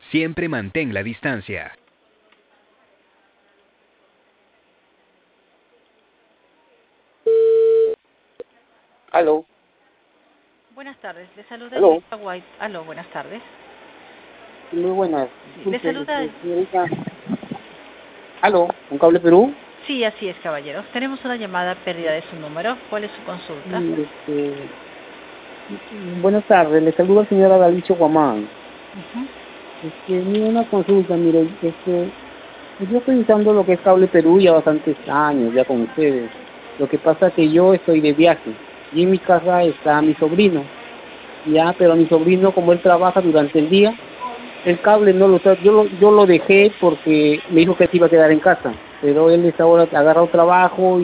Siempre mantén la distancia. Aló, Buenas tardes, le saluda aló, Luisa White. Aló, buenas tardes. muy buenas. Sí, le Disculpe, saluda. señorita. Aló, ¿un cable Perú? Sí, así es, caballero. Tenemos una llamada perdida de su número. ¿Cuál es su consulta? Sí, buenas tardes, le saluda el señor Adalicio Guamán. Ujú. Mire, una consulta, mire, yo estoy usando lo que es cable Perú ya bastantes años, ya con ustedes. Lo que pasa es que yo estoy de viaje y en mi casa está mi sobrino, ya, pero mi sobrino, como él trabaja durante el día, el cable no lo está, yo lo dejé porque me dijo que se iba a quedar en casa, pero él está ahora agarrado trabajo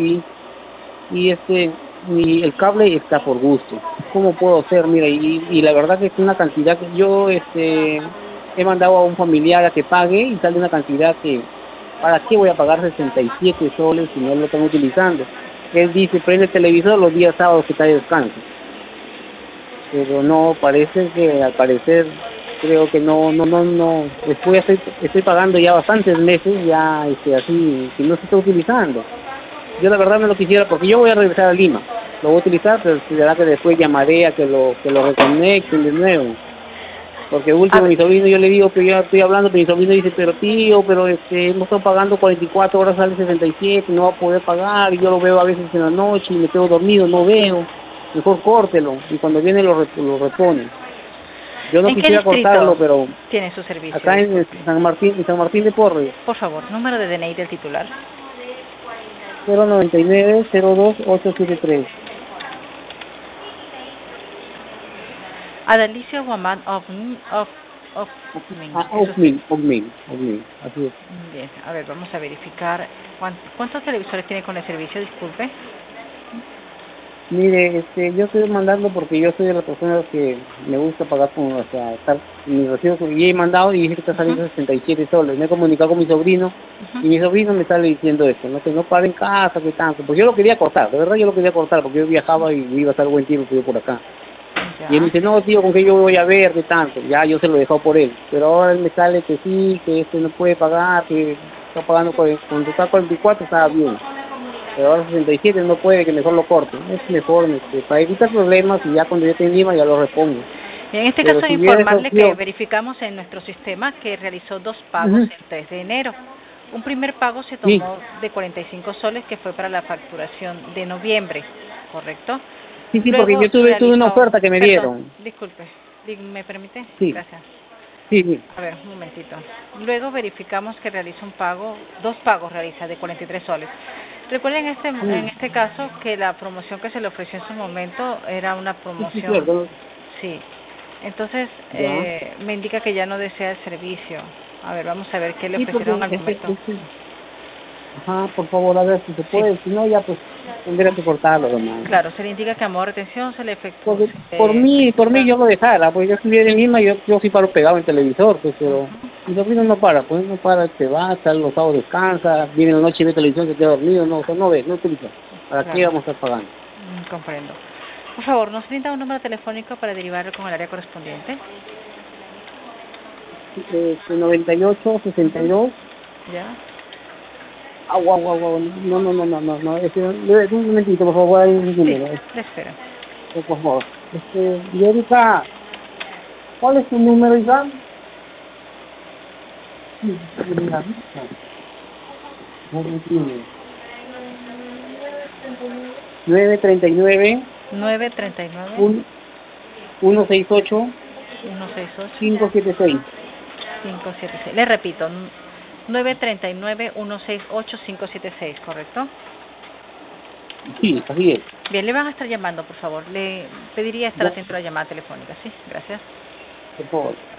y el cable está por gusto. ¿Cómo puedo hacer? Mira, y la verdad que es una cantidad que yo he mandado a un familiar a que pague y sale una cantidad que, ¿para qué voy a pagar 67 soles si no lo están utilizando? Él dice, prende el televisor los días sábados que está de descanso, pero no, parece que al parecer creo que no, después estoy pagando ya bastantes meses ya así que no se está utilizando. Yo la verdad no lo quisiera porque yo voy a regresar a Lima, lo voy a utilizar, pero será que después llamaré a que lo reconecten de nuevo, porque A último ver, mi sobrino yo le digo que yo estoy hablando, pero mi sobrino dice, pero tío, pero hemos estado pagando 44 horas, sale 67, no va a poder pagar, y yo lo veo a veces en la noche y me quedo dormido, no veo, mejor córtelo, y cuando viene lo repone. Yo no ¿en qué quisiera distrito cortarlo, pero tiene su servicio? acá en Disculpe. San Martín de Porres, Por favor, número de DNI del titular. 099-02-873. Adalicio Guamán Ah, es usted. Ogmin, así es. Bien, a ver, vamos a verificar. ¿Cuántos televisores tiene con el servicio? Disculpe. Mire, yo estoy mandando porque yo soy de las personas que me gusta pagar con, o sea, estar en mi recibo, y he mandado y dije que está Ujú, saliendo 67 soles. Me he comunicado con mi sobrino ujú. y mi sobrino me sale diciendo esto, ¿no? Que no pare en casa, que tanto. Pues yo lo quería cortar, de verdad yo lo quería cortar porque yo viajaba y iba a estar buen tiempo yo por acá. Y él me Ya. dice, no, tío, ¿con qué yo voy a ver? ¿Qué tanto? Ya yo se lo he dejado por él. Pero ahora él me sale que sí, que no puede pagar, que está pagando cuando está 44 estaba bien. Pero ahora 67 no puede, que mejor lo corte. Es mejor, para evitar problemas y ya cuando yo esté en Lima ya lo repongo. Y en este Pero caso, si hubiera esa informarle que opción, verificamos en nuestro sistema que realizó dos pagos ujú, el 3 de enero. Un primer pago se sí, tomó de 45 soles, que fue para la facturación de noviembre, ¿correcto? sí, porque Luego yo tuve una realizó, oferta que me perdón, dieron. disculpe, ¿me permite? Sí, Gracias. sí. A ver, un momentito. Luego verificamos que realiza un pago, dos pagos realiza de 43 soles. Recuerden en Mm, este caso que la promoción que se le ofreció en su momento era una sí, promoción, cierto, sí. Entonces, ya. me indica que ya no desea el servicio. A ver, vamos a ver qué le Sí, ofrecieron porque al momento. ajá, por favor, a ver si se Sí, puede. Si no, ya pues tendré que cortarlo, hermano. claro, se le indica que a modo de retención se le efectúa, Porque por mí efectúa. yo lo dejara, pues yo estuviera en Lima, yo sí paro pegado en televisor, pues, pero Ujú, mi sobrino no para, pues no para, se va, sale los sábados, descansa, viene en la noche y ve televisión, se queda dormido, no, o sea, no ve, no utiliza. ¿Para qué claro, vamos a estar pagando? comprendo. Por favor, ¿nos brinda un número telefónico para derivarlo con el área correspondiente? 98, 62, ¿Ya? no, un momentito, por favor, hay un Sí, número, le espero. por favor. Y Erika, ¿cuál es tu número, Iván? Sí, mira, no me entiendo. 939 939 1 168 168 576. 576. Le repito, 939 168 576, ¿correcto? Sí, así es, Bien, le van a estar llamando, por favor. Le pediría estar ya, atento a la llamada telefónica, ¿sí? Gracias. por favor.